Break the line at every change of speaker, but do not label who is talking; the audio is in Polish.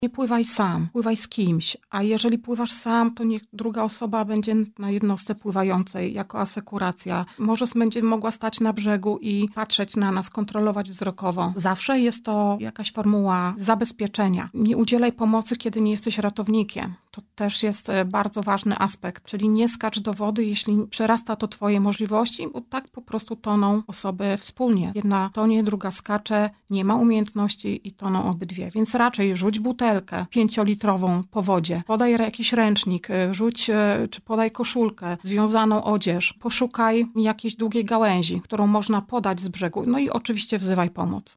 Nie pływaj sam, pływaj z kimś, a jeżeli pływasz sam, to niech druga osoba będzie na jednostce pływającej jako asekuracja. Może będzie mogła stać na brzegu i patrzeć na nas, kontrolować wzrokowo. Zawsze jest to jakaś formuła zabezpieczenia. Nie udzielaj pomocy, kiedy nie jesteś ratownikiem. To też jest bardzo ważny aspekt, czyli nie skacz do wody, jeśli przerasta to twoje możliwości, bo tak po prostu toną osoby wspólnie. Jedna tonie, druga skacze, nie ma umiejętności i toną obydwie. Więc raczej rzuć butelkę 5-litrową po wodzie, podaj jakiś ręcznik, rzuć czy podaj koszulkę, związaną odzież, poszukaj jakiejś długiej gałęzi, którą można podać z brzegu, no i oczywiście wzywaj pomoc.